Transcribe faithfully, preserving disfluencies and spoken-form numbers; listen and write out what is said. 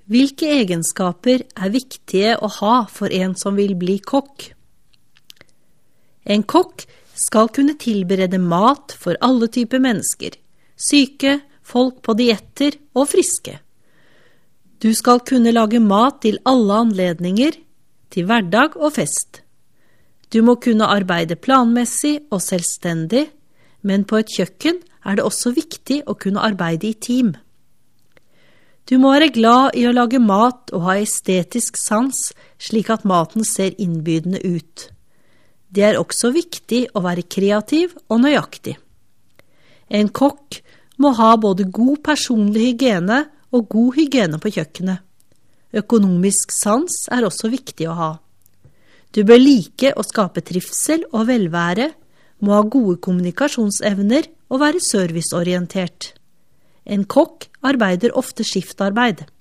Hvilke egenskaper er viktige å ha for en som vil bli kokk? En kokk skal kunne tilberede mat for alle typer mennesker, syke, folk på dietter og friske. Du skal kunne lage mat til alle anledninger, til hverdag og fest. Du må kunne arbeide planmessig og selvstendig, men på et kjøkken er det også viktig å kunne arbeide i team. Du må være glad i å lage mat og ha estetisk sans, slik at maten ser innbydende ut. Det er også viktig å være kreativ og nøyaktig. En kokk må ha både god personlig hygiene og god hygiene på kjøkkenet. Økonomisk sans er også viktig å ha. Du bør like å skape trivsel og velvære, må ha gode kommunikasjonsevner og være serviceorientert. En kokk arbeider ofte skiftarbeid.